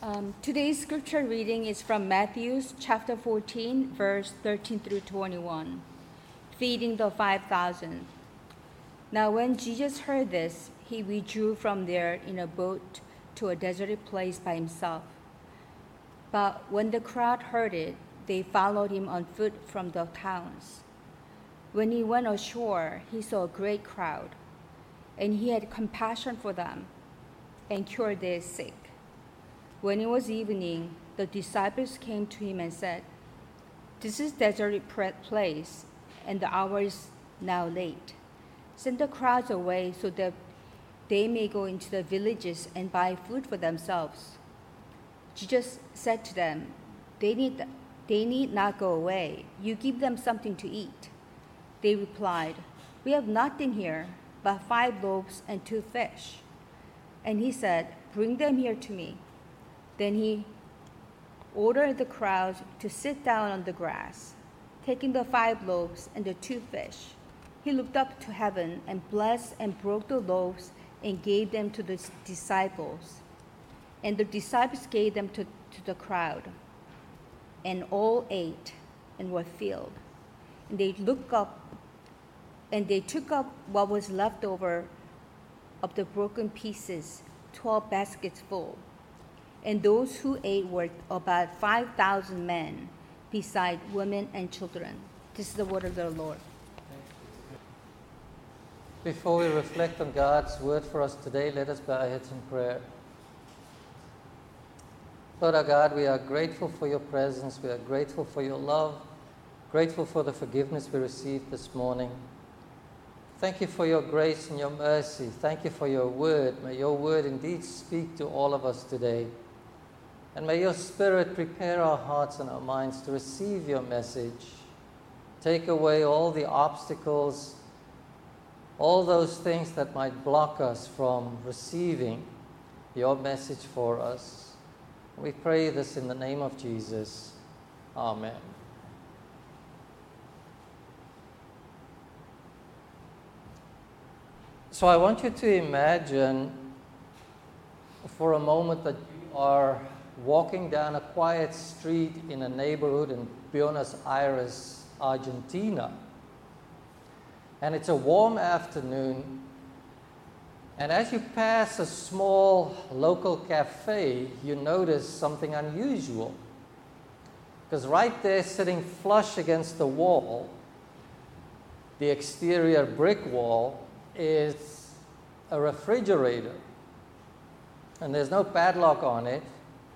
Today's scripture reading is from Matthew chapter 14, verse 13 through 21, feeding the 5,000. Now when Jesus heard this, he withdrew from there in a boat to a deserted place by himself. But when the crowd heard it, they followed him on foot from the towns. When he went ashore, he saw a great crowd, and he had compassion for them and cured their sick. When it was evening, the disciples came to him and said, "This is a deserted place, and the hour is now late. Send the crowds away so that they may go into the villages and buy food for themselves." Jesus said to them, They need not go away. You give them something to eat." They replied, "We have nothing here but 5 loaves and 2 fish." And he said, "Bring them here to me." Then he ordered the crowd to sit down on the grass. Taking the 5 loaves and the 2 fish, he looked up to heaven and blessed and broke the loaves and gave them to the disciples. And the disciples gave them to the crowd. And all ate and were filled. And they took up what was left over of the broken pieces, 12 baskets full. And those who ate were about 5,000 men, beside women and children. This is the word of the Lord. Before we reflect on God's word for us today, let us bow our heads in prayer. Lord our God, we are grateful for your presence. We are grateful for your love, grateful for the forgiveness we received this morning. Thank you for your grace and your mercy. Thank you for your word. May your word indeed speak to all of us today. And may your Spirit prepare our hearts and our minds to receive your message. Take away all the obstacles, all those things that might block us from receiving your message for us. We pray this in the name of Jesus. Amen. So I want you to imagine for a moment that you are walking down a quiet street in a neighborhood in Buenos Aires, Argentina. And it's a warm afternoon. And as you pass a small local cafe, you notice something unusual. Because right there, sitting flush against the wall, the exterior brick wall, is a refrigerator. And there's no padlock on it.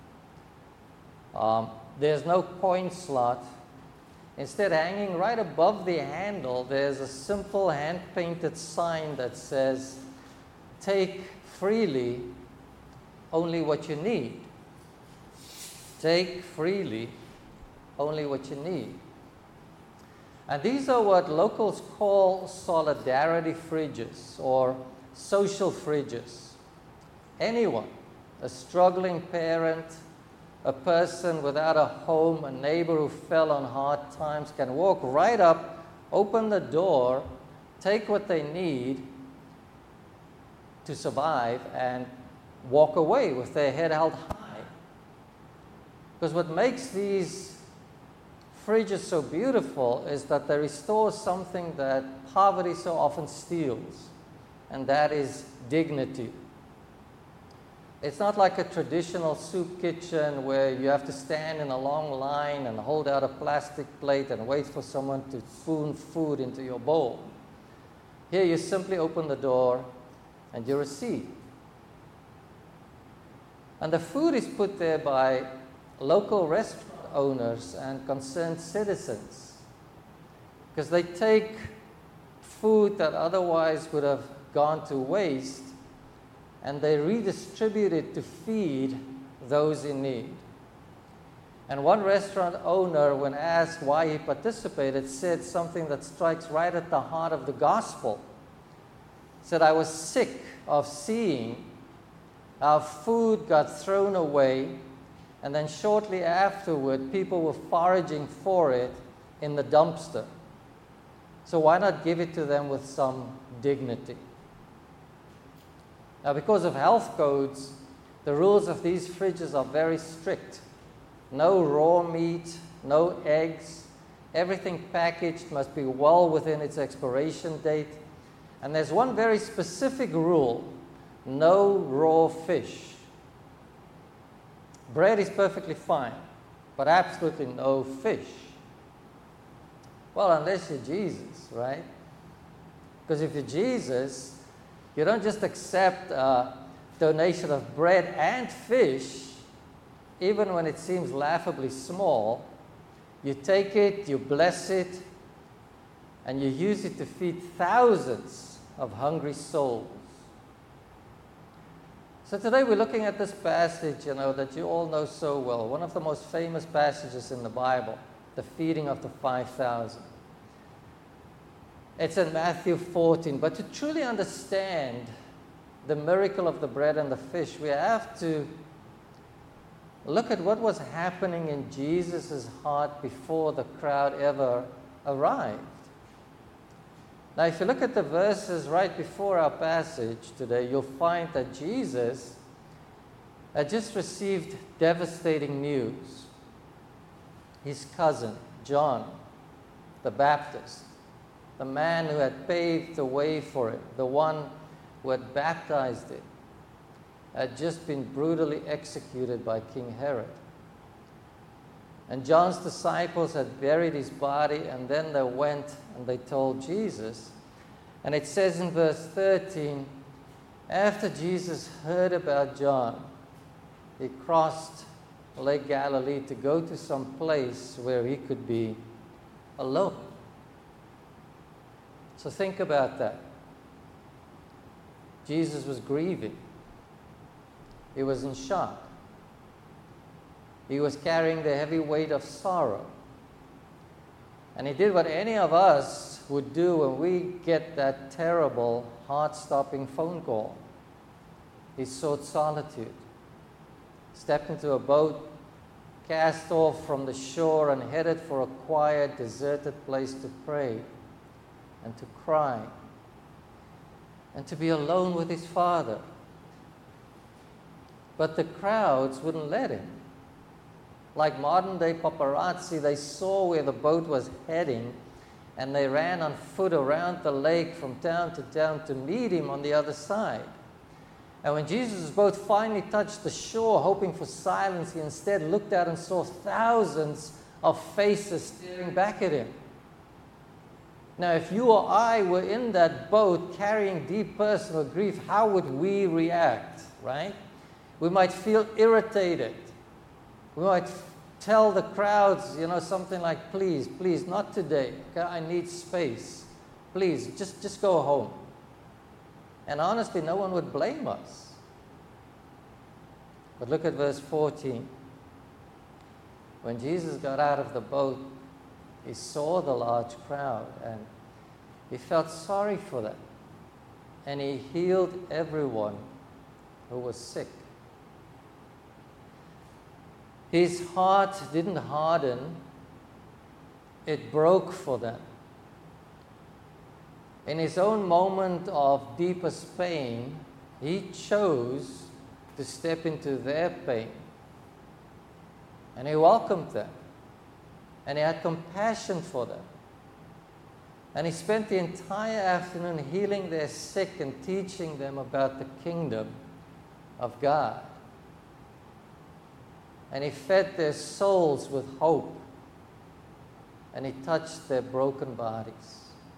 There's no coin slot. Instead, hanging right above the handle, there's a simple hand-painted sign that says, "Take freely only what you need." Take freely only what you need. And these are what locals call solidarity fridges or social fridges. Anyone, a struggling parent, a person without a home, a neighbor who fell on hard times, can walk right up, open the door, take what they need to survive, and walk away with their head held high. Because what makes these fridges so beautiful is that they restore something that poverty so often steals, and that is dignity. It's not like a traditional soup kitchen where you have to stand in a long line and hold out a plastic plate and wait for someone to spoon food into your bowl. Here you simply open the door and you receive. And the food is put there by local restaurant owners and concerned citizens, because they take food that otherwise would have gone to waste and they redistribute it to feed those in need. And one restaurant owner, when asked why he participated, said something that strikes right at the heart of the gospel. He said, "I was sick of seeing how food got thrown away, and then shortly afterward, people were foraging for it in the dumpster. So why not give it to them with some dignity?" Now, because of health codes, The rules of these fridges are very strict. No raw meat, no eggs. Everything packaged must be well within its expiration date. And there's one very specific rule: no raw fish. Bread is perfectly fine, but absolutely no fish. Well, unless you're Jesus, right? Because if you're Jesus, you don't just accept a donation of bread and fish, even when it seems laughably small. You take it, you bless it, and you use it to feed thousands of hungry souls. So today we're looking at this passage, that you all know so well, one of the most famous passages in the Bible, the feeding of the 5,000. It's in Matthew 14, but to truly understand the miracle of the bread and the fish, we have to look at what was happening in Jesus' heart before the crowd ever arrived. Now, if you look at the verses right before our passage today, you'll find that Jesus had just received devastating news. His cousin, John the Baptist, the man who had paved the way for him, the one who had baptized him, had just been brutally executed by King Herod. And John's disciples had buried his body, and then they went and they told Jesus. And it says in verse 13, after Jesus heard about John, he crossed Lake Galilee to go to some place where he could be alone. So think about that. Jesus was grieving. He was in shock. He was carrying the heavy weight of sorrow. And he did what any of us would do when we get that terrible, heart-stopping phone call. He sought solitude, stepped into a boat, cast off from the shore, and headed for a quiet, deserted place to pray and to cry and to be alone with his Father. But the crowds wouldn't let him. Like modern-day paparazzi, they saw where the boat was heading, and they ran on foot around the lake from town to town to meet him on the other side. And when Jesus' boat finally touched the shore, hoping for silence, he instead looked out and saw thousands of faces staring back at him. Now, if you or I were in that boat carrying deep personal grief, how would we react, right? We might feel irritated. We might tell the crowds, something like, please, not today. Okay? I need space. Please, just go home. And honestly, no one would blame us. But look at verse 14. When Jesus got out of the boat, he saw the large crowd, and he felt sorry for them. And he healed everyone who was sick. His heart didn't harden, it broke for them. In his own moment of deepest pain, he chose to step into their pain. And he welcomed them. And he had compassion for them. And he spent the entire afternoon healing their sick and teaching them about the kingdom of God. And he fed their souls with hope. And he touched their broken bodies.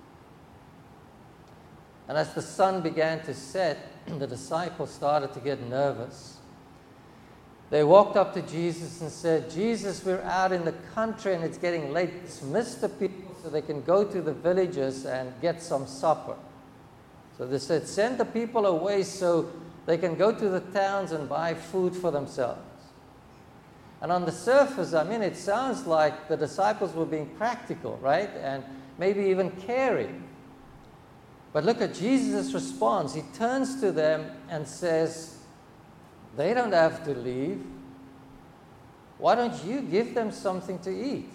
And as the sun began to set, the disciples started to get nervous. They walked up to Jesus and said, Jesus, we're out in the country and it's getting late. Dismiss the people so they can go to the villages and get some supper. So they said, send the people away so they can go to the towns and buy food for themselves. And on the surface, it sounds like the disciples were being practical, right? And maybe even caring. But look at Jesus' response. He turns to them and says, they don't have to leave. Why don't you give them something to eat?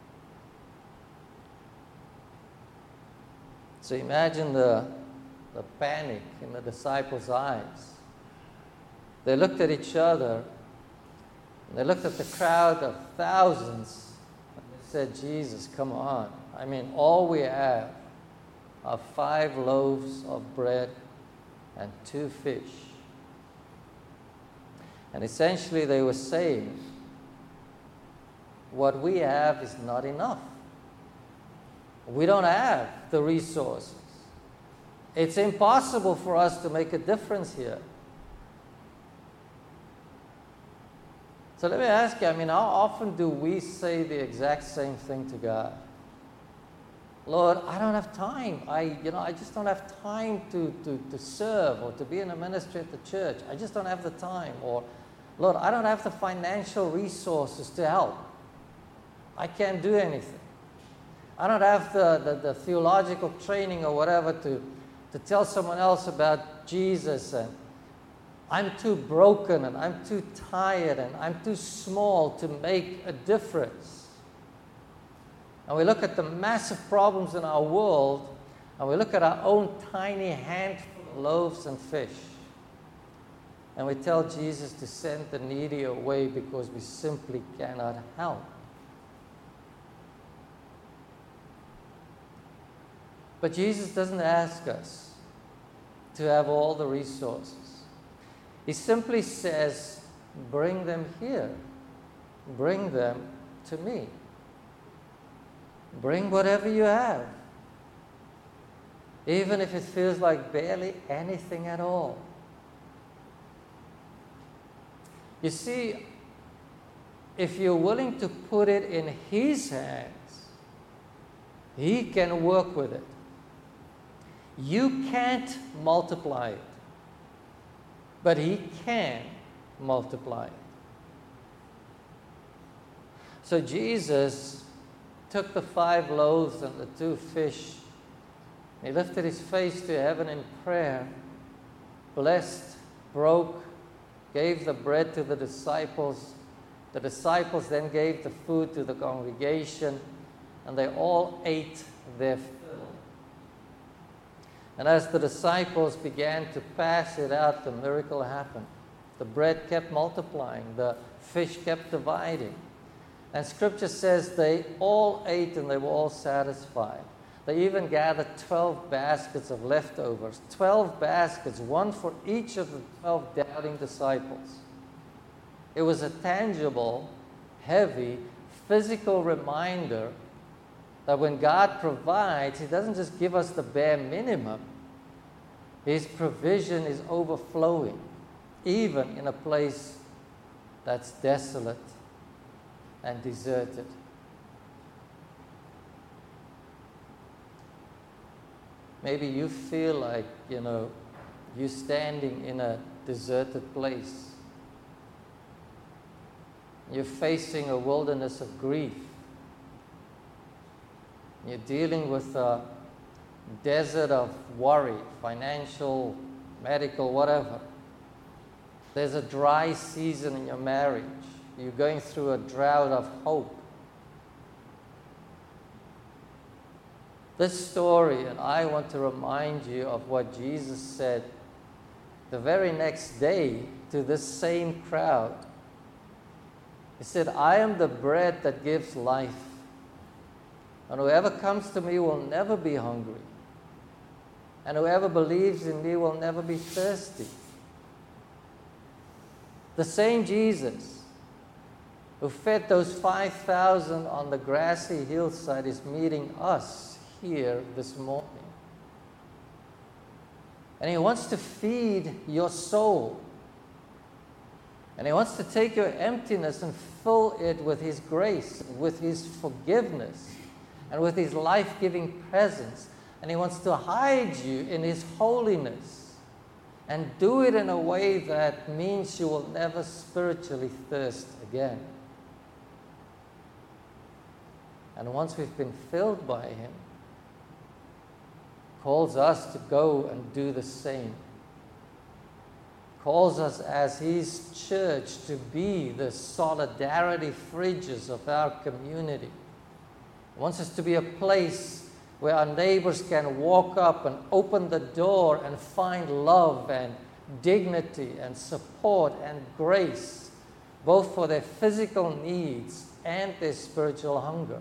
So imagine the panic in the disciples' eyes. They looked at each other, and they looked at the crowd of thousands, and they said, Jesus, come on. I mean, all we have are 5 loaves of bread and 2 fish. And essentially they were saying, what we have is not enough. We don't have the resources. It's impossible for us to make a difference here. So let me ask you, how often do we say the exact same thing to God? Lord, I don't have time. I just don't have time to serve or to be in a ministry at the church. I just don't have the time. Or, Lord, I don't have the financial resources to help. I can't do anything. I don't have the theological training or whatever to tell someone else about Jesus, and I'm too broken, and I'm too tired, and I'm too small to make a difference. And we look at the massive problems in our world, and we look at our own tiny handful of loaves and fish, and we tell Jesus to send the needy away because we simply cannot help. But Jesus doesn't ask us to have all the resources. He simply says, bring them here. Bring them to me. Bring whatever you have. Even if it feels like barely anything at all. You see, if you're willing to put it in His hands, He can work with it. You can't multiply it, but He can multiply it. So Jesus took the 5 loaves and the 2 fish. He lifted His face to heaven in prayer, blessed, broke, gave the bread to the disciples. The disciples then gave the food to the congregation, and they all ate their fill. And as the disciples began to pass it out, the miracle happened. The bread kept multiplying, the fish kept dividing. And Scripture says they all ate and they were all satisfied. They even gathered 12 baskets of leftovers. 12 baskets, one for each of the 12 doubting disciples. It was a tangible, heavy, physical reminder that when God provides, He doesn't just give us the bare minimum. His provision is overflowing, even in a place that's desolate and deserted. Maybe you feel like, you're standing in a deserted place. You're facing a wilderness of grief. You're dealing with a desert of worry, financial, medical, whatever. There's a dry season in your marriage. You're going through a drought of hope. This story, and I want to remind you of what Jesus said the very next day to this same crowd. He said, I am the bread that gives life. And whoever comes to me will never be hungry. And whoever believes in me will never be thirsty. The same Jesus who fed those 5,000 on the grassy hillside is meeting us here this morning. And He wants to feed your soul. And He wants to take your emptiness and fill it with His grace, with His forgiveness, and with His life-giving presence. And He wants to hide you in His holiness and do it in a way that means you will never spiritually thirst again. And once we've been filled by Him, calls us to go and do the same. Calls us as His church to be the solidarity fridges of our community. He wants us to be a place where our neighbors can walk up and open the door and find love and dignity and support and grace, both for their physical needs and their spiritual hunger?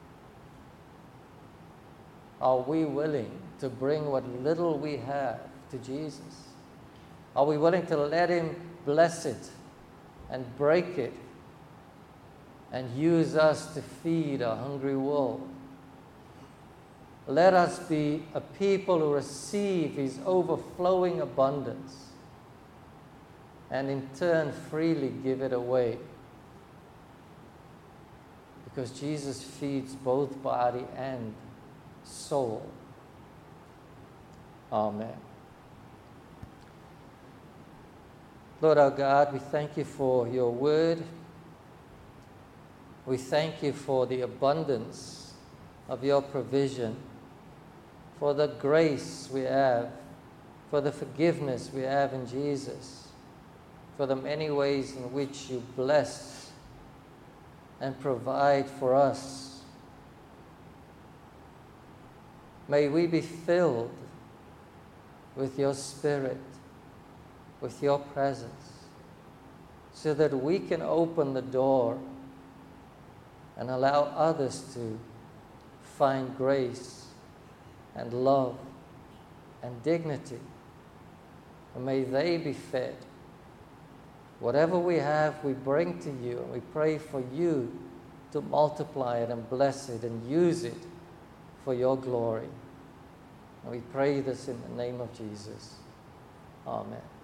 Are we willing to bring what little we have to Jesus? Are we willing to let Him bless it and break it and use us to feed a hungry world? Let us be a people who receive His overflowing abundance and in turn freely give it away. Because Jesus feeds both body and soul. Amen. Lord our God, we thank You for Your word. We thank You for the abundance of Your provision, for the grace we have, for the forgiveness we have in Jesus, for the many ways in which You bless and provide for us. May we be filled with Your Spirit, with Your presence, so that we can open the door and allow others to find grace and love and dignity. And may they be fed. Whatever we have, we bring to You, and we pray for You to multiply it and bless it and use it for Your glory. And we pray this in the name of Jesus. Amen.